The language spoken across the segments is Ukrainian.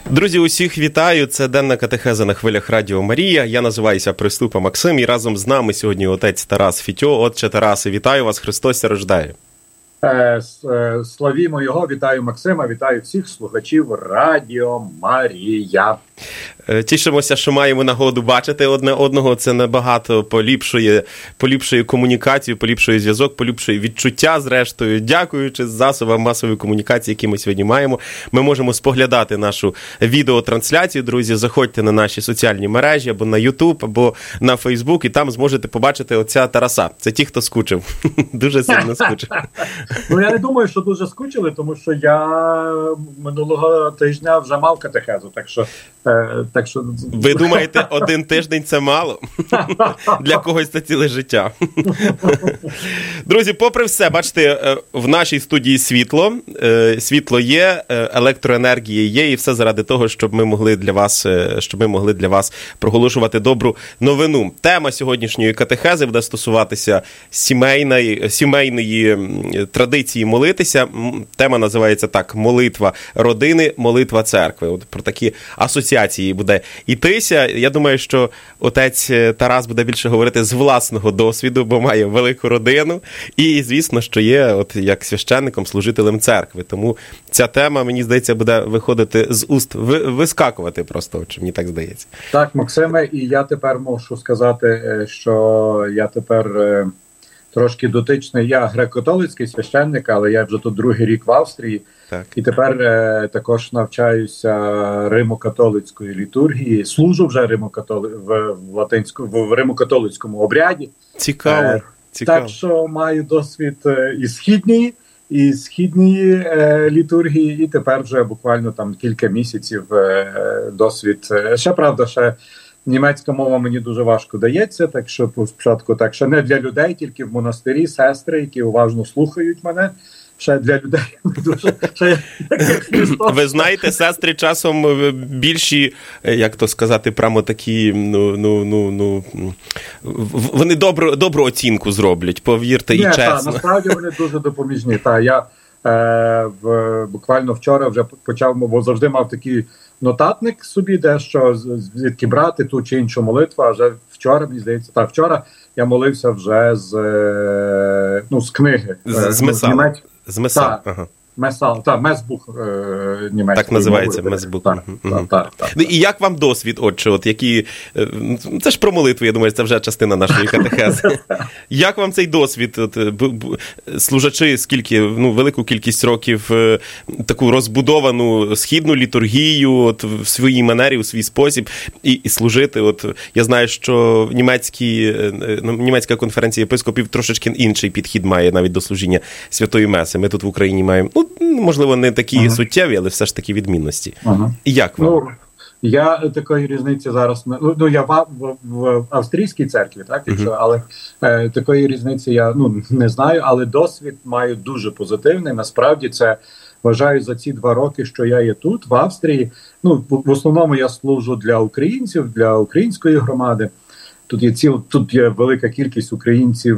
Друзі, усіх вітаю. Це денна катехеза на хвилях Радіо Марія. Я називаюся Приступа Максим і разом з нами сьогодні отець Тарас Фітьо. Отче Тарасе, вітаю вас, Христос ся рождає. Славімо його, вітаю Максима, вітаю всіх слухачів Радіо Марія. Тішимося, що маємо нагоду бачити одне одного. Це набагато поліпшує комунікацію, поліпшує зв'язок, поліпшує відчуття, зрештою. Дякуючи засобам масової комунікації, які ми сьогодні маємо, ми можемо споглядати нашу відеотрансляцію. Друзі, заходьте на наші соціальні мережі, або на YouTube, або на Facebook, і там зможете побачити отця Тараса. Це ті, хто скучив. Дуже сильно скучив. Ну, я не думаю, що дуже скучили, тому що я минулого тижня вже мав катехезу, так що... Ви думаєте, один тиждень – це мало? Для когось це ціле життя. Друзі, попри все, бачите, в нашій студії світло. Світло є, електроенергія є, і все заради того, щоб ми могли для вас проголошувати добру новину. Тема сьогоднішньої катехези буде стосуватися сімейної традиції молитися. Тема називається так: молитва родини, молитва церкви. От про такі асоціації буде йтися. Я думаю, що отець Тарас буде більше говорити з власного досвіду, бо має велику родину. І, звісно, що є от як священником, служителем церкви. Тому ця тема, мені здається, буде виходити з уст, вискакувати просто, чи мені так здається. Так, Максиме, і я тепер можу сказати, що я тепер трошки дотичний. Я греко-католицький священник, але я вже тут другий рік в Австрії. Так. І тепер також навчаюся римо-католицької літургії. Служу вже в римо-католицькому обряді. Цікаво. Так що маю досвід і східної літургії, і тепер вже буквально там кілька місяців досвід. Ще німецька мова мені дуже важко дається, так що спочатку так, що не для людей, тільки в монастирі, сестри, які уважно слухають мене. Ще для людей дуже... Ви знаєте, сестри часом більші, як то сказати, прямо такі, вони добру оцінку зроблять, повірте, і чесно. Насправді вони дуже допоміжні. Я буквально вчора вже почав, бо завжди мав такий нотатник собі, де що, звідки брати ту чи іншу молитву, а вже вчора, мені здається, вчора я молився вже з книги. З Месал. З Месал, ага. Месбух німецький. Так називається, Месбух. Так. І як вам досвід, отче? От які... Це ж про молитву, я думаю, це вже частина нашої катехези. Як вам цей досвід, служачи велику кількість років, таку розбудовану східну літургію в своїй манері, у свій спосіб, і служити? Я знаю, що німецька конференція єпископів трошечки інший підхід має навіть до служіння Святої Меси. Ми тут в Україні маємо, можливо, не такі суттєві, але все ж таки відмінності. І як вам? Я такої різниці зараз... я в австрійській церкві, так? Але такої різниці я не знаю, але досвід маю дуже позитивний. Насправді це, вважаю, за ці 2 роки, що я є тут, в Австрії. В основному я служу для українців, для української громади. Тут є велика кількість українців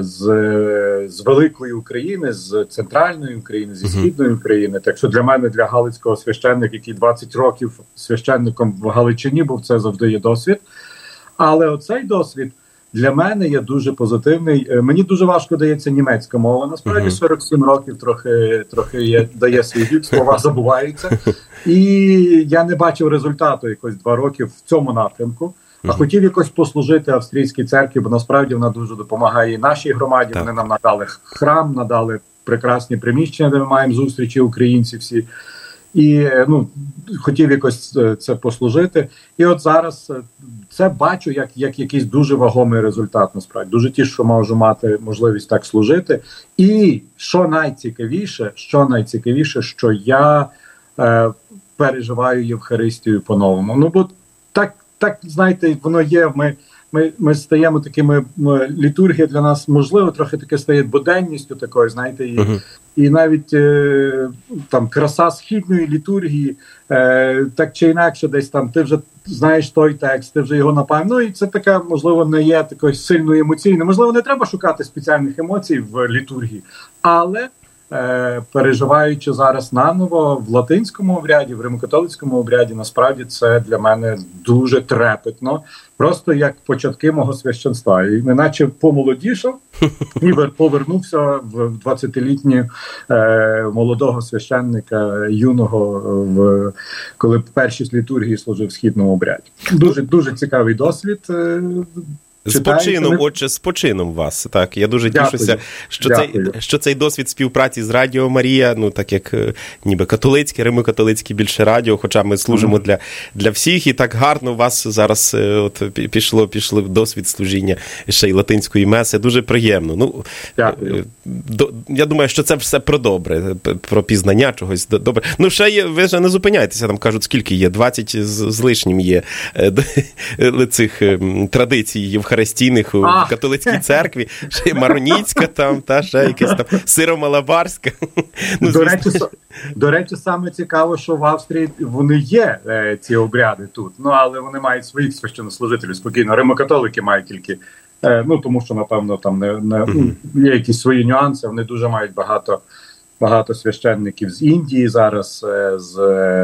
з великої України, з центральної України, зі східної України. Так що для мене, для галицького священника, який 20 років священником в Галичині був, це завжди є досвід. Але оцей досвід для мене є дуже позитивний. Мені дуже важко дається німецька мова. Насправді 47 років трохи дає свій вік, слова забуваються. І я не бачив результату якось 2 роки в цьому напрямку. А хотів якось послужити австрійській церкві, бо насправді вона дуже допомагає і нашій громаді. Так. Вони нам надали храм, надали прекрасні приміщення, де ми маємо зустрічі українці всі. І хотів якось це послужити. І от зараз це бачу як якийсь дуже вагомий результат, насправді. Дуже тішу, що можу мати можливість так служити. І що найцікавіше, що я переживаю Євхаристію по-новому. Бо так, знаєте, воно є, ми стаємо такими, літургія для нас, можливо, трохи таке стає буденністю такою, знаєте, і навіть там краса східної літургії, так чи інакше десь там, ти вже знаєш той текст, ти вже його напевно, і це таке, можливо, не є такою сильно емоційною, можливо, не треба шукати спеціальних емоцій в літургії, але переживаючи зараз наново в латинському обряді, в римокатолицькому обряді, насправді це для мене дуже трепетно, просто як початки мого священства. І неначе помолодішав, ніби повернувся в 20-літню молодого священника, юного, коли перші літургії служив в східному обряді. Дуже, дуже цікавий досвід. З почином, отче, з почином вас. Так, я дуже тішуся, що цей досвід співпраці з Радіо Марія, ну так як ніби католицьке, римокатолицьке більше радіо, хоча ми служимо для всіх, і так гарно у вас зараз от пішло досвід служіння ще й латинської меси. Дуже приємно. Ну, я думаю, що це все про добре, про пізнання чогось добре. Ну, ще є, ви ж не зупиняєтеся, там кажуть, скільки є, 20 з лишнім є цих традицій євхаристійних у католицькій церкві, ще й Мароніцька там, та ще якась там Сиро-Малабарська. Ну, до речі, саме цікаво, що в Австрії вони є, ці обряди тут, ну, але вони мають своїх священнослужителів спокійно. Римокатолики мають тільки, ну, тому що, напевно, там є якісь свої нюанси, вони дуже мають багато священників з Індії зараз, з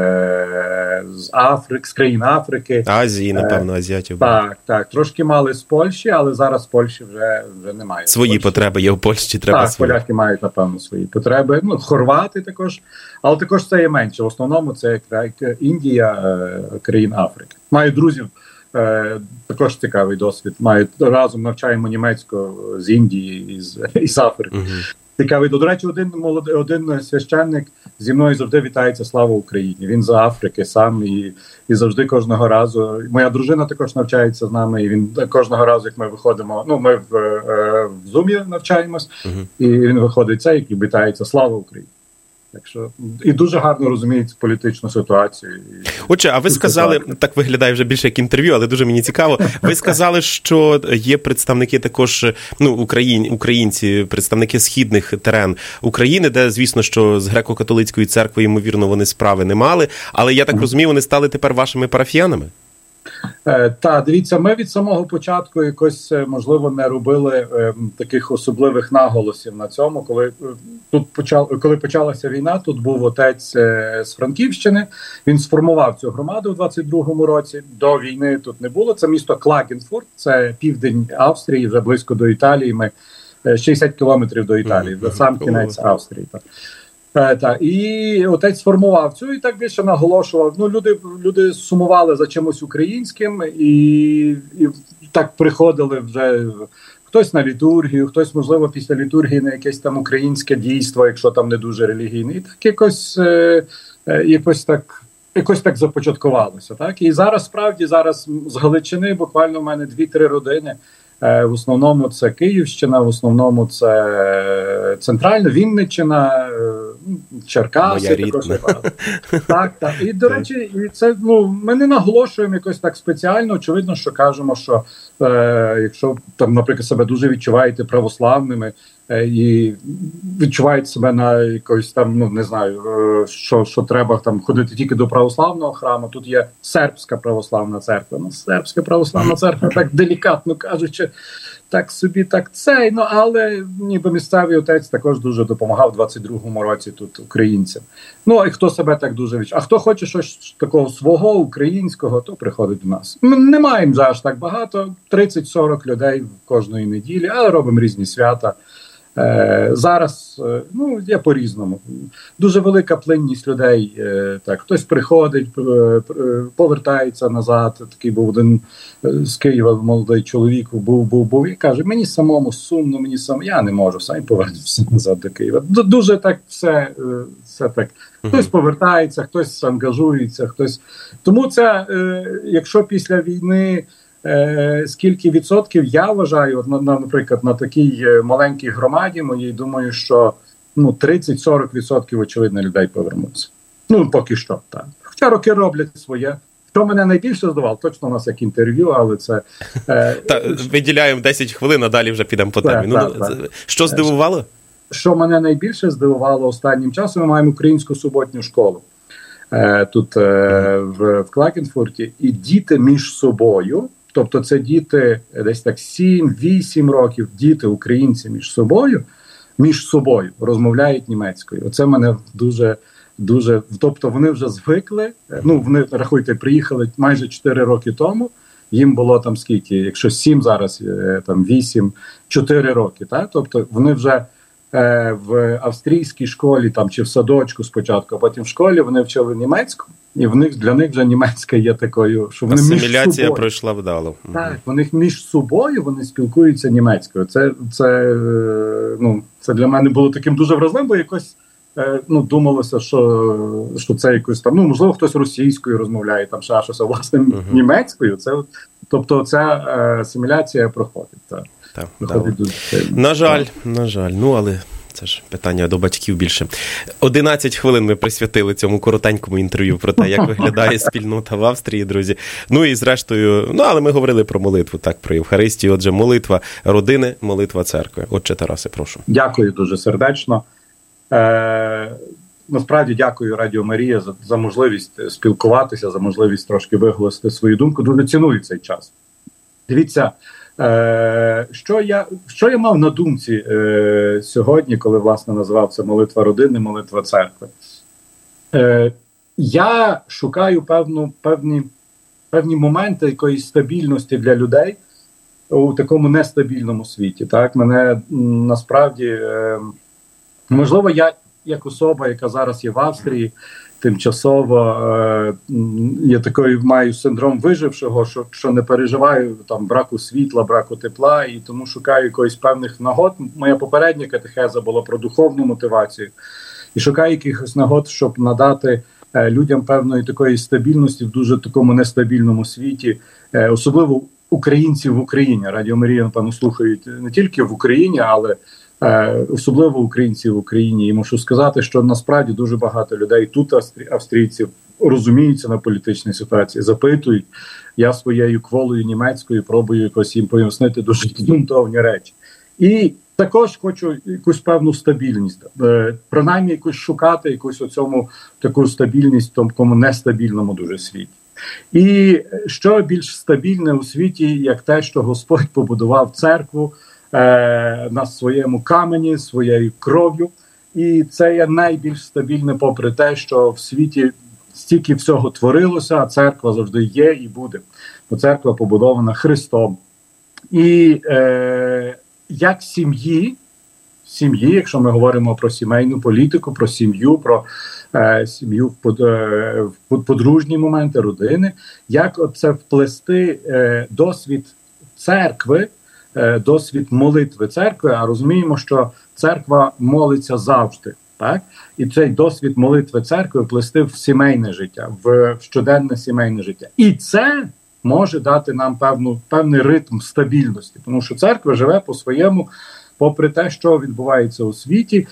Африки, з країн Африки. Азії, напевно, азіатів. Так. Трошки мали з Польщі, але зараз Польщі вже немає. Свої потреби є в Польщі, треба свої. Поляки мають, напевно, свої потреби. Ну, хорвати також, але також це є менше. В основному це Індія, країн Африки. Маю друзів, також цікавий досвід. Разом навчаємо німецьку з Індії і з Африки. Цікавий. До речі, один священник зі мною завжди вітається «Слава Україні». Він з Африки сам і завжди кожного разу. Моя дружина також навчається з нами, і він кожного разу, як ми виходимо, ну, ми в Зумі навчаємось, і він виходить і вітається «Слава Україні». Так що, і дуже гарно розуміють політичну ситуацію. Отже, а ви сказали, так виглядає вже більше як інтерв'ю, але дуже мені цікаво, ви сказали, що є представники також, ну, українці, представники східних терен України, де, звісно, що з греко-католицькою церквою, ймовірно, вони справи не мали, але, я так розумію, вони стали тепер вашими парафіянами? Так, дивіться, ми від самого початку якось, можливо, не робили таких особливих наголосів на цьому. Коли почалася війна, тут був отець з Франківщини, він сформував цю громаду в 22-му році. До війни тут не було. Це місто Клагенфурт, це південь Австрії, вже близько до Італії. Ми 60 кілометрів до Італії, до сам кінець Австрії. І отець сформував цю, і так більше наголошував. Ну, люди сумували за чимось українським, і так приходили вже хтось на літургію, хтось, можливо, після літургії на якесь там українське дійство, якщо там не дуже релігійне. І так якось так започаткувалося. Так? І зараз з Галичини буквально в мене 2-3 родини. В основному це Київщина, в основному це Центральна Вінниччина, Черкаси. Також. Так. І, до речі, це, ми не наголошуємо якось так спеціально. Очевидно, що кажемо, що якщо там, наприклад, себе дуже відчуваєте православними і відчуваєте себе на якось там, не знаю, що треба там ходити тільки до православного храму. Тут є сербська православна церква. Сербська православна церква, так делікатно кажучи, так собі, так цей, але ніби місцевий отець також дуже допомагав в 22-му році тут українцям. Ну, і хто себе так дуже відчуває. А хто хоче щось такого свого, українського, то приходить до нас. Ми не маємо вже аж так багато, 30-40 людей кожної неділі, але робимо різні свята. Зараз, є по-різному. Дуже велика плинність людей. Так, хтось приходить, повертається назад. Такий був один з Києва молодий чоловік, був і каже, мені самому сумно, я не можу, сам повернутися назад до Києва. Дуже так все так. Хтось повертається, хтось ангажується, хтось. Тому це, якщо після війни скільки відсотків, я вважаю, наприклад, на такій маленькій громаді моїй, думаю, що 30-40% очевидно людей повернуться. Поки що, так. Хоча роки роблять своє. Що мене найбільше здивувало, точно у нас як інтерв'ю, але це... Виділяємо 10 хвилин, а далі вже підемо по темі. Що здивувало? Що мене найбільше здивувало останнім часом, ми маємо українську суботню школу тут в Клагенфурті, і діти між собою, тобто це діти десь так 7-8 років, діти українці між собою, між собою розмовляють німецькою. Оце мене дуже, тобто вони вже звикли, вони, рахуйте, приїхали майже 4 роки тому, їм було там скільки, якщо 7 зараз, там 8, 4 роки, так? Тобто вони вже в австрійській школі там чи в садочку спочатку, а потім в школі вони вчили німецьку, і для них вже німецька є такою, що вони асиміляція між собою пройшла вдало. Так, вони між собою вони спілкуються німецькою. Це для мене було таким дуже вразливим, бо якось думалося, що це якось там, можливо, хтось російською розмовляє, там ще щось, а власне німецькою. Тобто ця асиміляція проходить. Так, на жаль, але це ж питання до батьків більше. 11 хвилин ми присвятили цьому коротенькому інтерв'ю про те, як виглядає спільнота в Австрії, друзі. І зрештою, але ми говорили про молитву, так, про Євхаристію. Отже, молитва родини, молитва церкви. Отче Тарасе, прошу. Дякую дуже сердечно. Насправді дякую Радіо Марія за можливість спілкуватися, за можливість трошки виголосити свою думку. Дуже ціную цей час. Дивіться, що я мав на думці сьогодні, коли, власне, назвав це молитва родини, молитва церкви. Я шукаю певні моменти якоїсь стабільності для людей у такому нестабільному світі. Так? Мене насправді, можливо, я як особа, яка зараз є в Австрії, тимчасово я маю синдром вижившого, що не переживаю там браку світла, браку тепла, і тому шукаю якоїсь певних нагод. Моя попередня катехеза була про духовну мотивацію. І шукаю якихось нагод, щоб надати людям певної такої стабільності в дуже такому нестабільному світі, особливо українців в Україні. Радіо Марія, напевно, слухають не тільки в Україні, але особливо українців в Україні. І мушу сказати, що насправді дуже багато людей тут, австрійців, розуміються на політичній ситуації, запитують. Я своєю кволою німецькою пробую якось їм пояснити дуже ґрунтовні речі. І також хочу якусь певну стабільність, принаймні якусь шукати, якусь таку стабільність в такому нестабільному дуже світі. І що більш стабільне у світі, як те, що Господь побудував церкву на своєму камені, своєю кров'ю. І це є найбільш стабільне, попри те, що в світі стільки всього творилося, а церква завжди є і буде. Бо церква побудована Христом. І як сім'ї, якщо ми говоримо про сімейну політику, про сім'ю, про сім'ю в подружні моменти, родини, як це вплести досвід церкви, досвід молитви церкви, а розуміємо, що церква молиться завжди, так? І цей досвід молитви церкви вплести в сімейне життя, в щоденне сімейне життя. І це може дати нам певний ритм стабільності, тому що церква живе по-своєму, попри те, що відбувається у світі.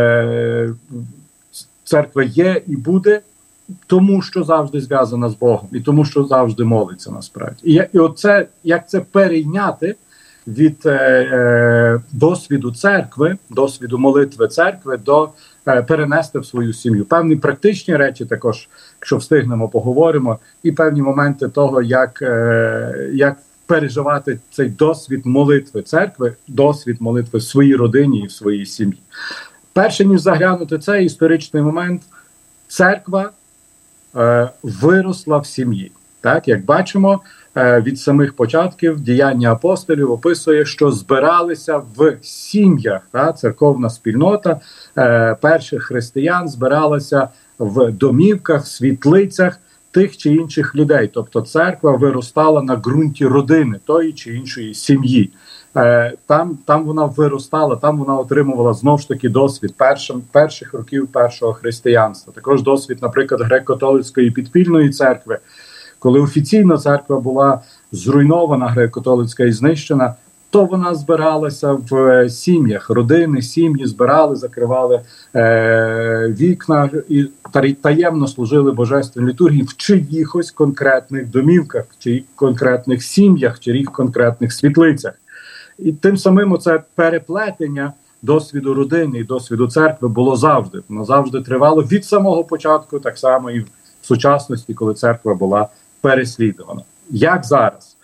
Церква є і буде, тому що завжди зв'язана з Богом, і тому що завжди молиться насправді. І оце, як це перейняти від досвіду церкви, досвіду молитви церкви, перенести в свою сім'ю. Певні практичні речі також, якщо встигнемо, поговоримо, і певні моменти того, як переживати цей досвід молитви церкви, досвід молитви в своїй родині і в своїй сім'ї. Перше, ніж заглянути цей історичний момент, церква виросла в сім'ї. Так, як бачимо, від самих початків Діяння апостолів описує, що збиралися в сім'ях, церковна спільнота перших християн збиралася в домівках, світлицях тих чи інших людей. Тобто церква виростала на ґрунті родини тої чи іншої сім'ї. Там вона виростала, там вона отримувала знову ж таки досвід перших років першого християнства. Також досвід, наприклад, греко-католицької підпільної церкви, коли офіційна церква була зруйнована, греко-католицька і знищена, то вона збиралася в сім'ях, родини, сім'ї збирали, закривали вікна і таємно служили божественній літургії в чиїхось конкретних домівках, в чиїх конкретних сім'ях, в чиїх конкретних світлицях. І тим самим це переплетення досвіду родини і досвіду церкви було завжди. Воно завжди тривало від самого початку, так само і в сучасності, коли церква була переслідувана. Як зараз?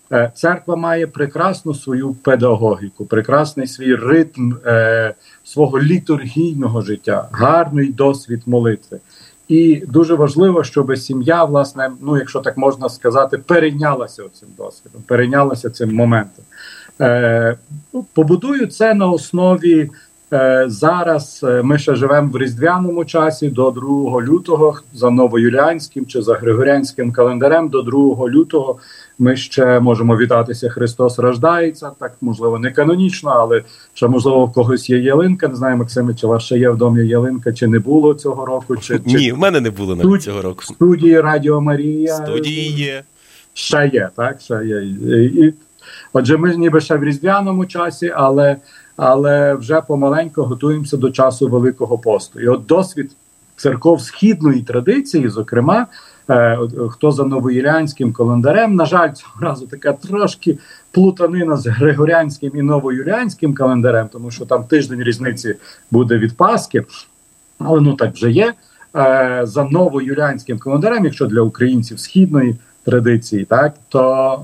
Церква має прекрасну свою педагогіку, прекрасний свій ритм свого літургійного життя, гарний досвід молитви. І дуже важливо, щоб сім'я, власне, ну, якщо так можна сказати, перейнялася цим досвідом, перейнялася цим моментом. Побудую це на основі, зараз ми ще живемо в різдвяному часі, до 2 лютого, за новоюліанським чи за григоріанським календарем, до 2 лютого ми ще можемо вітатися «Христос рождається», так, можливо, не канонічно, але ще, можливо, в когось є ялинка, не знаю, Максиме, чи у вас ще є в домі ялинка, чи не було цього року? Ні, в мене не було навіть цього року. В студії Радіо Марія. Студії є. Ще є, так, ще є. Отже, ми ніби ще в різдвяному часі, але вже помаленьку готуємося до часу Великого посту. І от досвід церков східної традиції, зокрема, хто за новоюліанським календарем, на жаль, цього разу така трошки плутанина з григоріанським і новоюліанським календарем, тому що там тиждень різниці буде від Пасхи, але ну так вже є. За новоюліанським календарем, якщо для українців східної традиції, так, то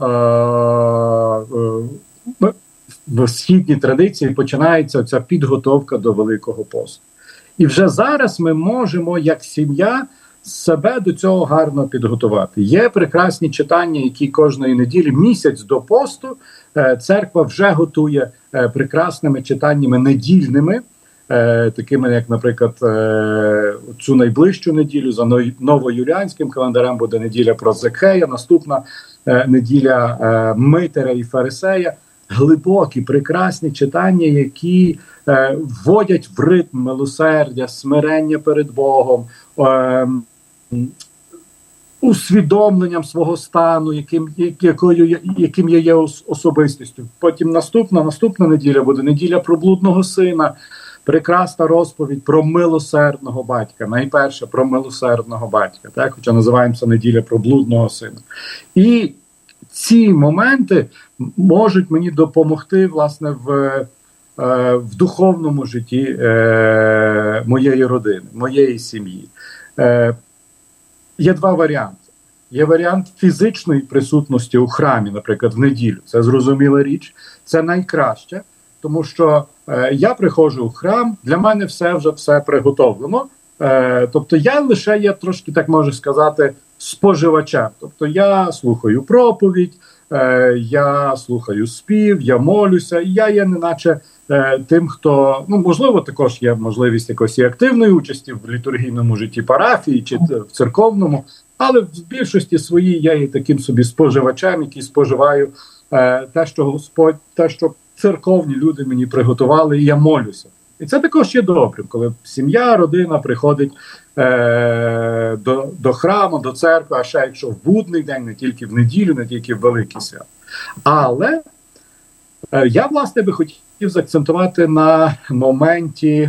в східній традиції починається ця підготовка до Великого посту. І вже зараз ми можемо, як сім'я, себе до цього гарно підготувати. Є прекрасні читання, які кожної неділі, місяць до посту, церква вже готує прекрасними читаннями недільними, такими, як, наприклад, цю найближчу неділю, за новоюліанським календарем буде неділя про Закхея, наступна неділя Митаря і Фарисея. Глибокі, прекрасні читання, які вводять в ритм милосердя, смирення перед Богом, усвідомленням свого стану, яким я є особистістю. Потім наступна неділя буде неділя про блудного сина, прекрасна розповідь про милосердного батька. Найперше про милосердного батька, так? Хоча називаємося неділя про блудного сина. І ці моменти можуть мені допомогти, власне, в духовному житті моєї родини, моєї сім'ї. Є 2 варіанти. Є варіант фізичної присутності у храмі, наприклад, в неділю. Це зрозуміла річ, це найкраще, тому що я приходжу в храм, для мене все приготовлено. Тобто я лише є трошки, так можу сказати, споживачем. Тобто я слухаю проповідь, я слухаю спів, я молюся, і я є неначе тим, хто, ну, можливо, також є можливість якоїсь активної участі в літургійному житті парафії чи в церковному, але в більшості своїй я є таким собі споживачем, який споживаю те, що Господь, те, що церковні люди мені приготували, і я молюся. І це також є добрим, коли сім'я, родина приходить до храму, до церкви, а ще якщо в будний день, не тільки в неділю, не тільки в великий свят. Але я, власне, би хотів заакцентувати на моменті,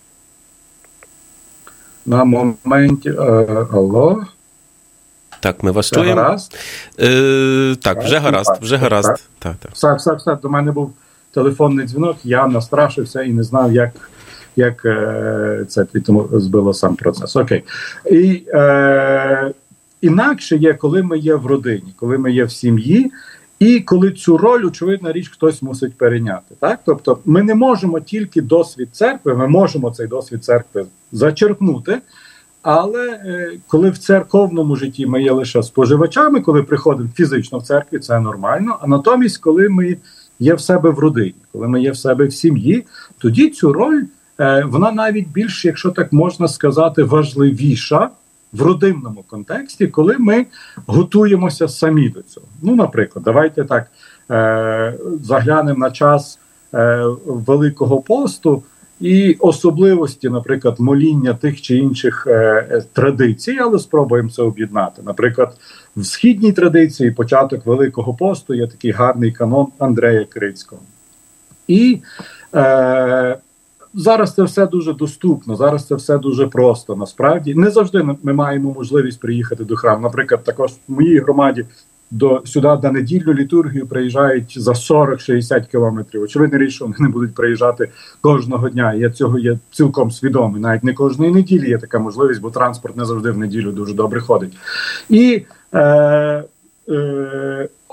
алло? Так, ми вас чуємо. Гаразд? Так, вже гаразд. Так. Все, до мене був телефонний дзвінок, я настрашився і не знав, як це, тому збило сам процес. Окей. І інакше є, коли ми є в родині, коли ми є в сім'ї, і коли цю роль, очевидна річ, хтось мусить перейняти. Так? Тобто ми не можемо тільки досвід церкви, ми можемо цей досвід церкви зачерпнути, але коли в церковному житті ми є лише споживачами, коли приходимо фізично в церкві, це нормально, а натомість, коли ми є в себе в родині, коли ми є в себе в сім'ї, тоді цю роль, вона навіть більш, якщо так можна сказати, важливіша в родинному контексті, коли ми готуємося самі до цього. Ну, наприклад, давайте так заглянемо на час Великого посту і особливості, наприклад, моління тих чи інших традицій, але спробуємо це об'єднати. Наприклад, в східній традиції початок Великого посту є такий гарний канон Андрея Крицького. І зараз це все дуже доступно, зараз це все дуже просто. Насправді, не завжди ми маємо можливість приїхати до храму. Наприклад, також в моїй громаді сюди на недільну літургію приїжджають за 40-60 кілометрів. Очевидно річ, що вони не будуть приїжджати кожного дня. Я цього є цілком свідомий. Навіть не кожної неділі є така можливість, бо транспорт не завжди в неділю дуже добре ходить. І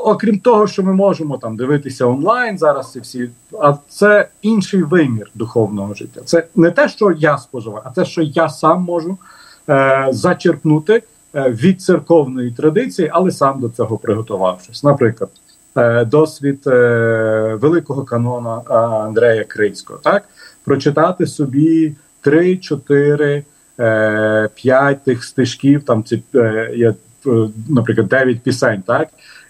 окрім того, що ми можемо там дивитися онлайн зараз, а це інший вимір духовного життя. Це не те, що я споживаю, а те, що я сам можу зачерпнути від церковної традиції, але сам до цього приготувавшись. Наприклад, досвід великого канона Андрея Крицького, так? Прочитати собі 3, 4, 5 тих стишків, там є, наприклад, 9 пісень, так?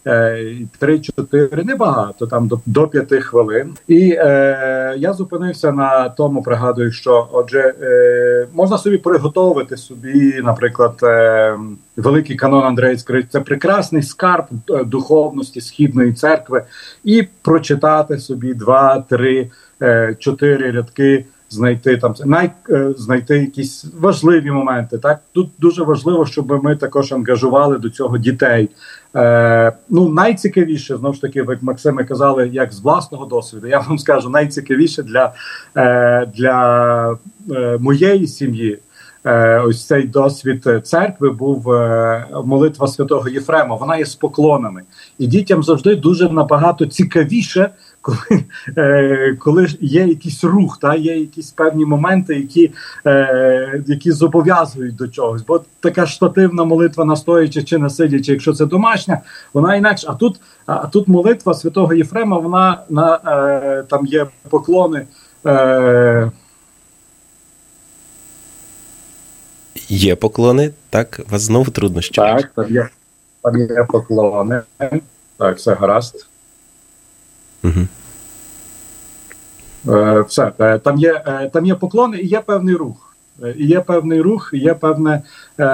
3-4, небагато, там до 5 хвилин. І я зупинився на тому, пригадую, що, отже, можна собі приготувати собі, наприклад, великий канон Андрея Крицького. Це прекрасний скарб духовності Східної церкви. І прочитати собі 2, 3, 4 рядки, знайти якісь важливі моменти. Так? Тут дуже важливо, щоб ми також ангажували до цього дітей. Найцікавіше, знову ж таки, як Максиме казали, як з власного досвіду, я вам скажу, найцікавіше для моєї сім'ї, ось цей досвід церкви був молитва святого Єфрема. Вона є з поклонами. І дітям завжди дуже набагато цікавіше, коли є якийсь рух, є якісь певні моменти, які зобов'язують до чогось. Бо така штативна молитва на стоячи чи на сидячи, якщо це домашня, вона інакше. А тут молитва святого Єфрема, вона там є поклони. Є поклони, так? У вас знову труднощі. Так, там є поклони. Так, все гаразд. Угу. Все, там є поклони і є певний рух. І є певний рух, і є певна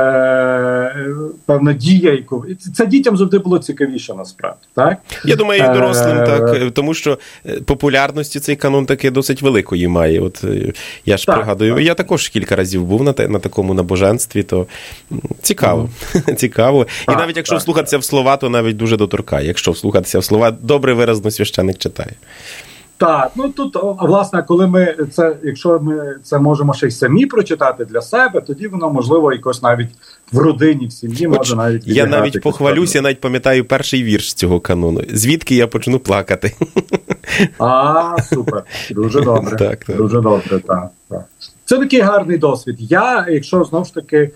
дія. Це дітям завжди було цікавіше, насправді. Так? Я думаю, і дорослим, так, тому що популярності цей канон таки досить великої має. От я ж пригадую, я також кілька разів був на такому набоженстві, то цікаво. Цікаво. І навіть якщо вслухатися в слова, то навіть дуже доторкає. Якщо вслухатися в слова, добре виразно священик читає. Так, тут, власне, якщо ми це можемо ще й самі прочитати для себе, тоді воно, можливо, якось навіть в родині, в сім'ї може навіть... Я навіть похвалюся, навіть пам'ятаю перший вірш з цього канону. Звідки я почну плакати? Супер. Дуже добре. Так. Дуже добре, так. Це такий гарний досвід. Якщо, знову ж таки,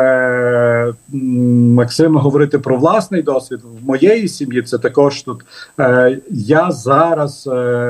Максим, говорити про власний досвід, в моєї сім'ї це також тут. Я зараз,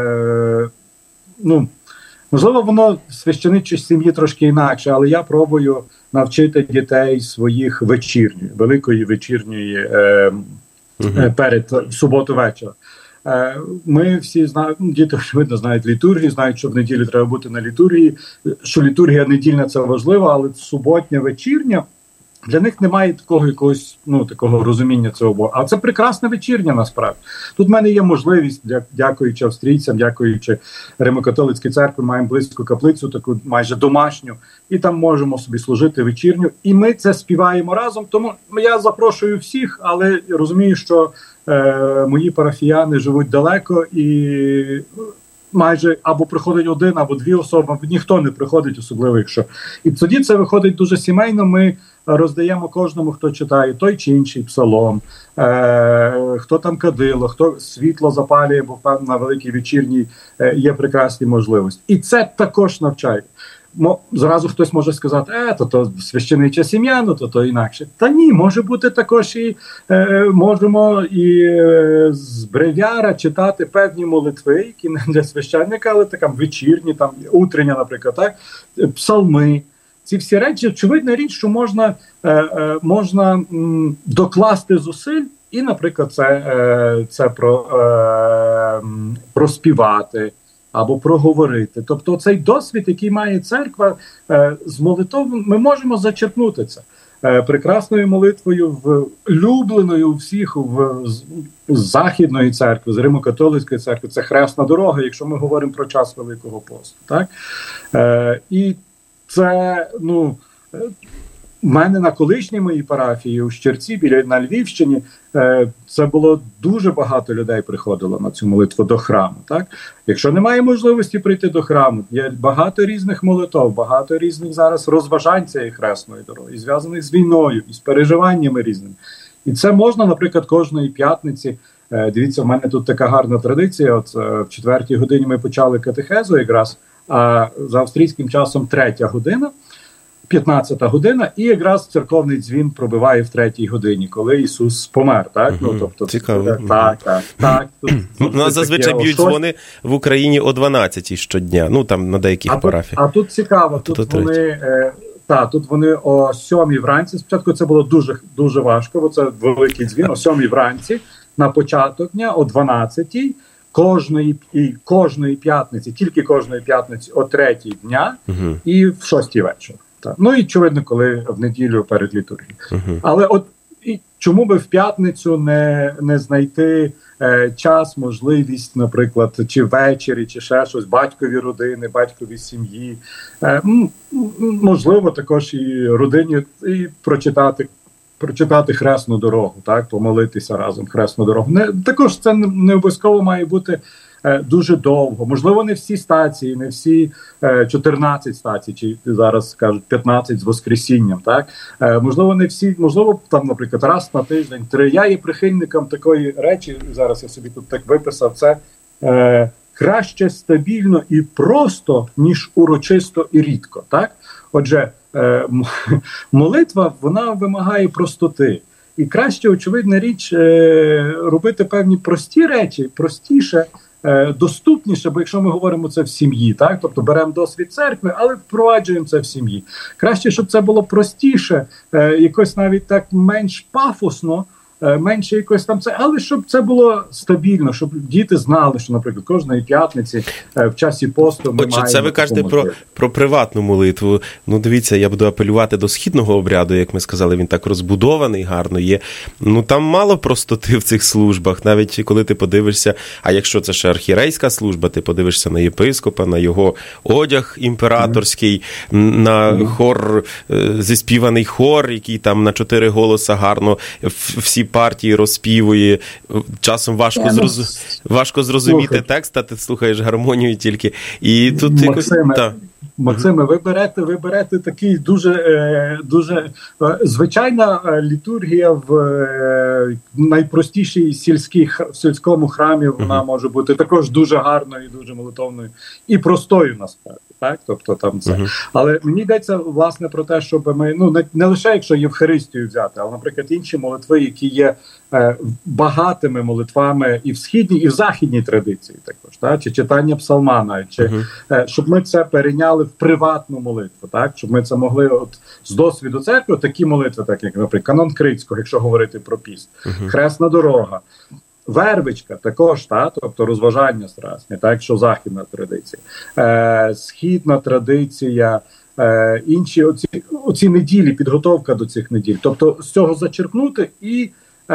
можливо, воно в священичій сім'ї трошки інакше, але я пробую навчити дітей своїх великої вечірньої перед суботу вечора. Ми всі знаємо, діти, очевидно, знають літургію, знають, що в неділю треба бути на літургії, що літургія недільна – це важливо, але суботня, вечірня, для них немає такого якогось, такого розуміння цього. А це прекрасна вечірня, насправді. Тут в мене є можливість, дякуючи австрійцям, дякуючи Римо-католицькій церкві, маємо близьку каплицю, таку майже домашню, і там можемо собі служити вечірню. І ми це співаємо разом, тому я запрошую всіх, але розумію, що мої парафіяни живуть далеко і майже або приходить один, або дві особи, або ніхто не приходить, особливо якщо. І тоді це виходить дуже сімейно, ми роздаємо кожному, хто читає той чи інший псалом, хто там кадило, хто світло запалює, бо на великій вечірній є прекрасні можливості. І це також навчає. Зразу хтось може сказати, то священича сім'я, то інакше. Та ні, може бути також і можемо і з брев'яра читати певні молитви, які не для священника, але така вечірні, там утрення, наприклад, так, псалми. Ці всі речі, очевидна річ, що можна докласти зусиль і, наприклад, це проспівати або проговорити. Тобто цей досвід, який має церква з молитвою, ми можемо зачерпнути це. Прекрасною молитвою, улюбленою у всіх з Західної церкви, з Римо-католицької церкви, це хресна дорога, якщо ми говоримо про час Великого посту. Так? І це, в мене на колишній моїй парафії у Щерці, на Львівщині, це було дуже багато людей приходило на цю молитву до храму. Так? Якщо немає можливості прийти до храму, є багато різних молитв, багато різних зараз розважань цієї хресної дороги, зв'язаних з війною, і з переживаннями різними. І це можна, наприклад, кожної п'ятниці Дивіться, в мене тут така гарна традиція. От в 4-й годині ми почали катехезу якраз, а за австрійським часом 3-я година, 15-та година, і якраз церковний дзвін пробиває в 3-й годині, коли Ісус помер. Так? Ну, тобто, цікаво. Так. У нас зазвичай б'ють дзвони в Україні о 12-й щодня, ну там на деяких парафіях. А тут цікаво, тут вони о 7-й вранці, спочатку це було дуже, дуже важко, бо це великий дзвін, о 7-й вранці, на початок дня, о 12-й, кожної п'ятниці, тільки кожної п'ятниці о 3-й дня і в 6-й вечора. Так. Ну і, очевидно, коли в неділю перед літургією. Але от і чому би в п'ятницю не знайти час, можливість, наприклад, чи ввечері, чи ще щось, батькові родини, батькові сім'ї, можливо, також і родині, і прочитати хресну дорогу, так, помолитися разом хресну дорогу. Також це не обов'язково має бути дуже довго. Можливо, не всі стації, не всі 14 стацій, чи зараз кажуть 15 з Воскресінням, так? Можливо, не всі, можливо, там, наприклад, раз на тиждень, 3. Я є прихильником такої речі, зараз я собі тут так виписав, це краще стабільно і просто, ніж урочисто і рідко, так? Отже, молитва, вона вимагає простоти. І краще, очевидна річ, робити певні прості речі, простіше, доступніше, бо якщо ми говоримо це в сім'ї, так, тобто беремо досвід церкви, але впроваджуємо це в сім'ї. Краще, щоб це було простіше, якось навіть так менш пафосно, менше якось там це, але щоб це було стабільно, щоб діти знали, що, наприклад, кожної п'ятниці в часі посту ми маємо... Це ви кажете про приватну молитву. Ну, дивіться, я буду апелювати до східного обряду, як ми сказали, він так розбудований, гарно є. Ну, там мало простоти в цих службах, навіть коли ти подивишся, а якщо це ще архієрейська служба, ти подивишся на єпископа, на його одяг імператорський, на хор, зіспіваний хор, який там на 4 голоса гарно всі партії розспівує, часом важко зрозуміти текст, а ти слухаєш гармонію тільки. І тут Максиме, ви берете такий дуже звичайна літургія в найпростішій сільському храмі, вона може бути також дуже гарною, дуже молитовною і простою насправді. Так, тобто там це. Але мені йдеться, власне, про те, щоб ми, не лише якщо Євхаристію взяти, але, наприклад, інші молитви, які є багатими молитвами і в східній, і в західній традиції також, так? Чи читання псалма навіть, чи щоб ми це перейняли в приватну молитву, так? Щоб ми це могли з досвіду церкви, такі молитви, так як, наприклад, канон Крицького, якщо говорити про піст, хресна дорога, вервичка також, тобто розважання страсне, так, що західна традиція, східна традиція, інші оці неділі, підготовка до цих неділь. Тобто з цього зачерпнути і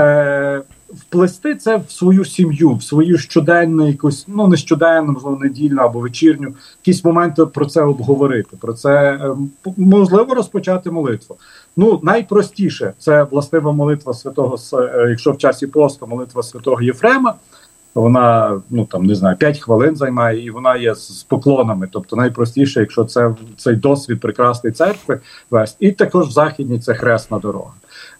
вплести це в свою сім'ю, в свою щоденну якусь, не щоденну, можливо, недільну або вечірню, якісь моменти про це обговорити, про це, можливо, розпочати молитву. Найпростіше – це властива молитва святого, якщо в часі посту, молитва святого Єфрема, вона, 5 хвилин займає, і вона є з поклонами, тобто найпростіше, якщо це цей досвід прекрасної церкви вести. І також в західній це хресна дорога.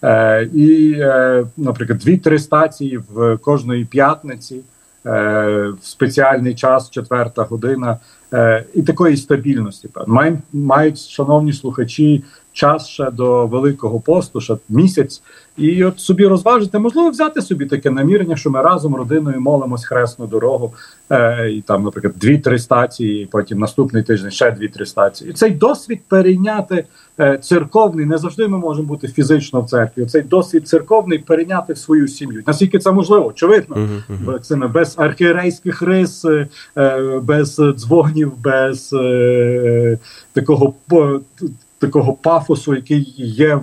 Наприклад, 2-3 стації в кожної п'ятниці, в спеціальний час, 4-та година, і такої стабільності. Мають, шановні слухачі, час ще до Великого посту, ще місяць, і от собі розважити, можливо, взяти собі таке намірення, що ми разом родиною молимось хресну дорогу, і там, наприклад, 2-3 стації, і потім наступний тиждень ще 2-3 стації. І цей досвід перейняти церковний, не завжди ми можемо бути фізично в церкві, цей досвід церковний перейняти в свою сім'ю. Наскільки це можливо? Очевидно. Без архієрейських рис, без дзвонів, без такого пафосу, який є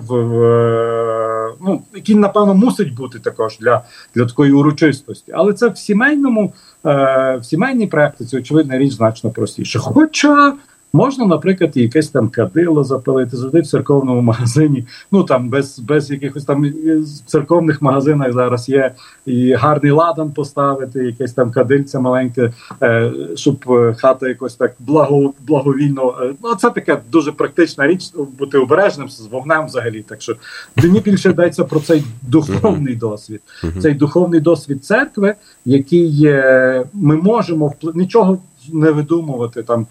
який, напевно, мусить бути також для такої урочистості. Але це в сімейній практиці, очевидна річ, значно простіше. Хоча Можна, наприклад, якесь там кадило запалити, завжди в церковному магазині, ну там без якихось там в церковних магазинах зараз є і гарний ладан поставити, якесь там кадильце маленьке, щоб хата якось так благовільно. Ну, це така дуже практична річ, бути обережним з вогнем взагалі. Так що мені більше йдеться про цей духовний досвід. Цей духовний досвід церкви, який ми можемо нічого не видумувати, там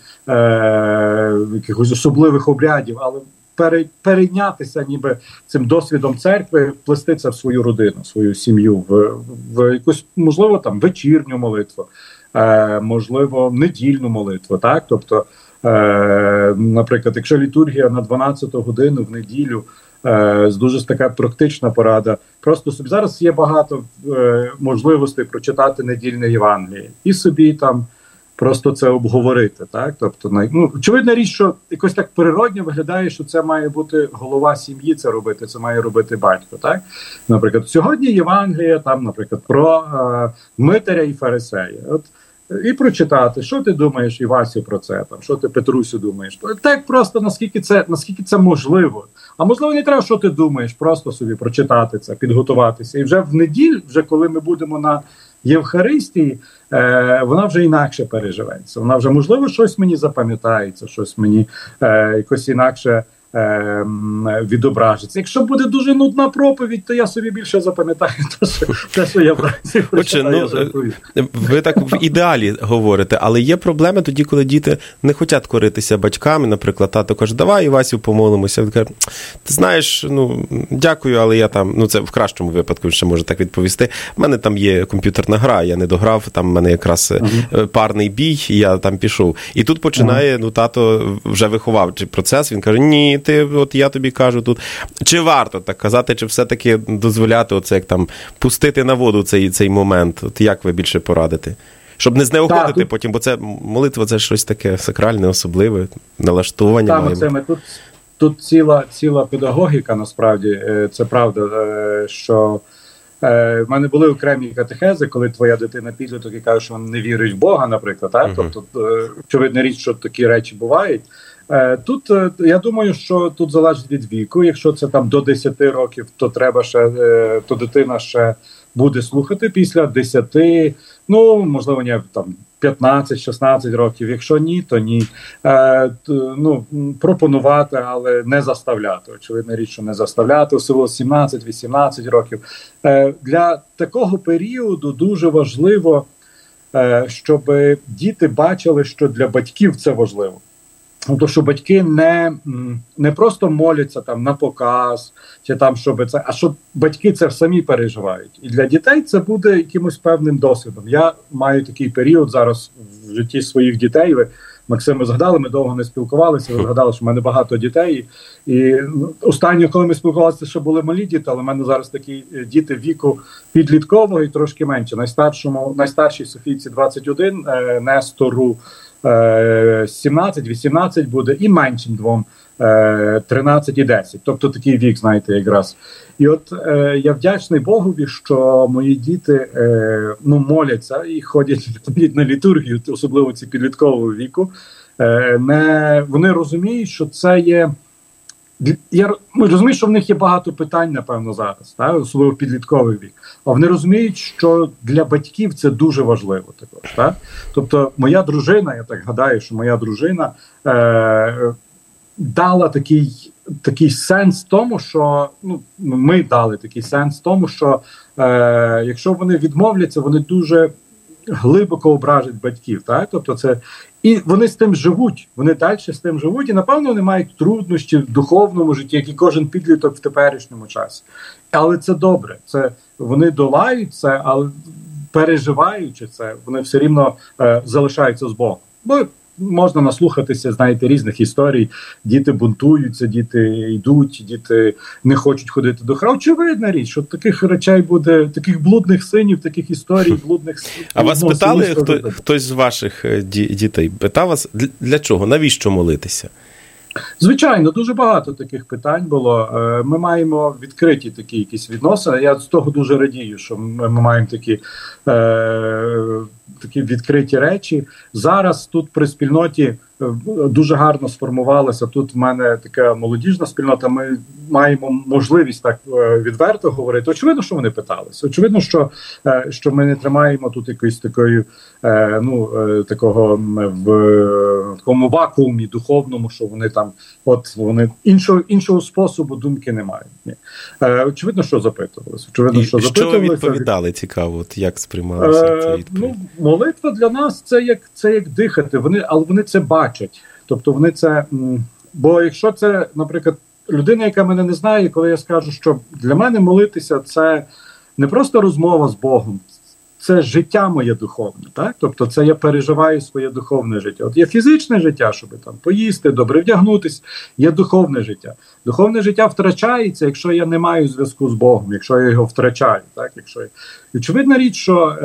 якихось особливих обрядів, але перейнятися ніби цим досвідом церкви, плести це в свою родину, свою сім'ю, в якусь, можливо, там вечірню молитву, можливо, недільну молитву, так? Тобто, наприклад, якщо літургія на 12 годину в неділю, дуже така практична порада. Просто собі зараз є багато можливостей прочитати недільне Євангеліє і собі там просто це обговорити, так? Тобто, ну, очевидна річ, що якось так природньо виглядає, що це має бути голова сім'ї це робити, це має робити батько, так? Наприклад, сьогодні Євангелія, там, наприклад, про Митаря і Фарисея. От, і прочитати, що ти думаєш, Івасю, про це, там, що ти, Петрусю, думаєш. Так просто, наскільки це можливо. А можливо, не треба, що ти думаєш, просто собі прочитати це, підготуватися. І вже в неділю, вже коли ми будемо на Євхаристії, вона вже інакше переживеться. Вона вже, можливо, щось мені запам'ятається, щось мені якось інакше відображиться. Якщо буде дуже нудна проповідь, то я собі більше запам'ятаю те, що я вранці прочитаю. Ви так в ідеалі говорите, але є проблеми тоді, коли діти не хочуть коритися батьками. Наприклад, тато каже, давай, Івасю, помолимося. Він каже, ти знаєш, ну, дякую, але я там, ну, це в кращому випадку, ще може так відповісти. В мене там є комп'ютерна гра, я не дограв, там в мене якраз парний бій, і я там пішов. І тут починає, ну, тато вже виховавчий процес, він каже, ні, от я тобі кажу тут, чи варто так казати, чи все-таки дозволяти оце, як там, пустити на воду цей момент? От як ви більше порадите? Щоб не знеохотити потім, бо це молитва, це щось таке сакральне, особливе, налаштування. Тут ціла педагогіка, насправді, це правда, що в мене були окремі катехези, коли твоя дитина підліток і каже, що він не вірить в Бога, наприклад, так? Тобто, очевидна річ, що такі речі бувають. Тут, я думаю, що тут залежить від віку. Якщо це там до 10 років, то треба ще, то дитина ще буде слухати після 10, ну, можливо, не там 15-16 років. Якщо ні, то ні. Ну, пропонувати, але не заставляти. Очевидна річ, що не заставляти, особливо 17-18 років. Для такого періоду дуже важливо, щоб діти бачили, що для батьків це важливо. Тобто, що батьки не просто моляться там на показ, чи там, щоб це, а щоб батьки це самі переживають. І для дітей це буде якимось певним досвідом. Я маю такий період зараз в житті своїх дітей. Ви, Максим, ви згадали, ми довго не спілкувалися, ви згадали, що в мене багато дітей. І останнє, коли ми спілкувалися, ще були малі діти, але в мене зараз такі діти віку підліткового і трошки менше. Найстаршій Софійці 21, Нестору 17-18 буде, і меншим двом 13 і 10. Тобто такий вік, знаєте, якраз. І от я вдячний Богові, що мої діти моляться і ходять на літургію, особливо ці підліткового віку. Вони розуміють, що це є... Я розумію, що в них є багато питань, напевно, зараз, так? Особливо підлітковий вік. А вони розуміють, що для батьків це дуже важливо також. Так? Тобто моя дружина, я так гадаю, що моя дружина дала такий сенс тому, що ми дали такий сенс тому, що якщо вони відмовляться, вони дуже глибоко ображать батьків. Так? Тобто це... І вони з тим живуть, вони далі з тим живуть, і, напевно, вони мають труднощі в духовному житті, як і кожен підліток в теперішньому часі. Але це добре, це вони долають це, але переживаючи це, вони все рівно залишаються з Богом. Бо можна наслухатися, знаєте, різних історій. Діти бунтуються, діти йдуть, діти не хочуть ходити до храму. Очевидна річ, що таких речей буде, таких блудних синів, таких історій, блудних синів. А вас питали, хтось з ваших дітей питав вас, для чого, навіщо молитися? Звичайно, дуже багато таких питань було. Ми маємо відкриті такі якісь відносини. Я з того дуже радію, що ми маємо такі відкриті речі. Зараз тут при спільноті дуже гарно сформувалася. Тут в мене така молодіжна спільнота, ми маємо можливість так відверто говорити. Очевидно, що вони питалися. Очевидно, що ми не тримаємо тут якоїсь такої, такого в такому вакуумі духовному, що вони там, от вони іншого способу думки не мають. Ні. Очевидно, що запитувалися. Що ви відповідали, цікаво, от як сприймалося це відповідь? Молитва для нас це як дихати, але вони це бачать. Тобто вони це, бо якщо це, наприклад, людина, яка мене не знає, коли я скажу, що для мене молитися це не просто розмова з Богом, це життя моє духовне, так? Тобто це я переживаю своє духовне життя. От є фізичне життя, щоб там поїсти, добре вдягнутись, є духовне життя. Духовне життя втрачається, якщо я не маю зв'язку з Богом, якщо я його втрачаю, так? Очевидна річ, що,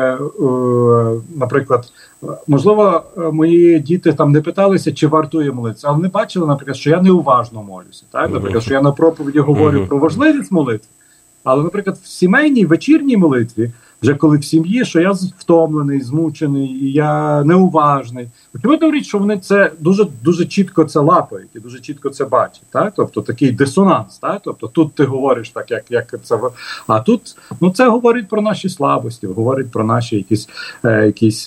наприклад, можливо, мої діти там не питалися, чи вартує молитися, але не бачили, наприклад, що я неуважно молюся, так? Наприклад, що я на проповіді говорю про важливість молитви, але, наприклад, в сімейній, вечірній молитві, вже коли в сім'ї, що я втомлений, змучений, і я неуважний. Очевидно річ, що вони це дуже чітко це лапають і дуже чітко це бачать. Так? Тобто такий дисонанс. Так? Тобто тут ти говориш так, як це... А тут це говорить про наші слабості, говорить про наші якісь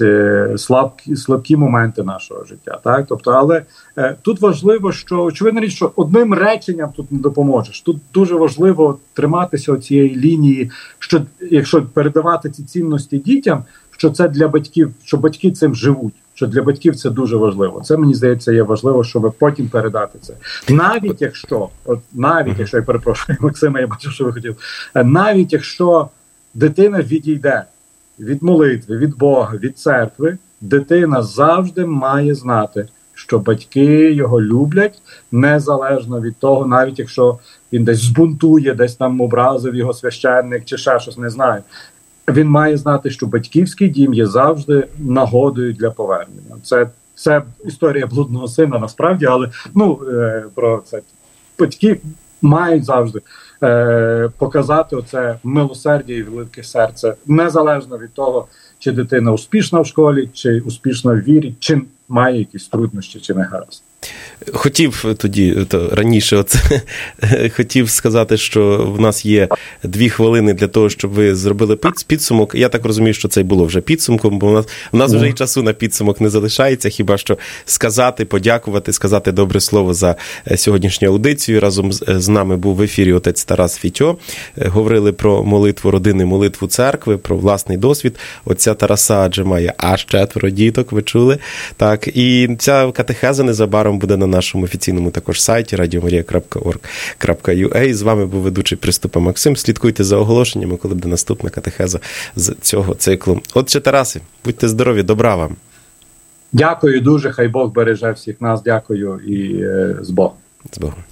слабкі моменти нашого життя. Так? Тобто, але тут важливо, що очевидно річ, що одним реченням тут не допоможеш. Тут дуже важливо триматися цієї лінії, що якщо передавати ці цінності дітям, що це для батьків, що батьки цим живуть, що для батьків це дуже важливо. Це, мені здається, є важливо, щоб потім передати це. Навіть якщо, я перепрошую, Максима, я бачу, що ви хотів, навіть якщо дитина відійде від молитви, від Бога, від церкви, дитина завжди має знати, що батьки його люблять, незалежно від того, навіть якщо він десь збунтує, десь там образив його священник чи ще щось, не знаю. Він має знати, що батьківський дім є завжди нагодою для повернення. Це історія блудного сина, насправді, але про це. Батьки мають завжди показати оце милосердя і велике серце, незалежно від того, чи дитина успішна в школі, чи успішна в вірі, чи має якісь труднощі, чи не гаразд. Хотів тоді, раніше хотів сказати, що в нас є 2 хвилини для того, щоб ви зробили підсумок. Я так розумію, що це було вже підсумком, бо в нас вже і часу на підсумок не залишається, хіба що сказати, подякувати, сказати добре слово за сьогоднішню аудицію. Разом з нами був в ефірі отець Тарас Фітьо. Говорили про молитву родини, молитву церкви, про власний досвід. Отця Тараса адже має аж 4 діток, ви чули. Так, і ця катехеза незабаром буде на нашому офіційному також сайті radiomaria.org.ua. З вами був ведучий Приступа Максим. Слідкуйте за оголошеннями, коли буде наступна катехеза з цього циклу. Отче Тарасе, будьте здорові, добра вам. Дякую дуже, хай Бог береже всіх нас, дякую і з Богом. З Богом.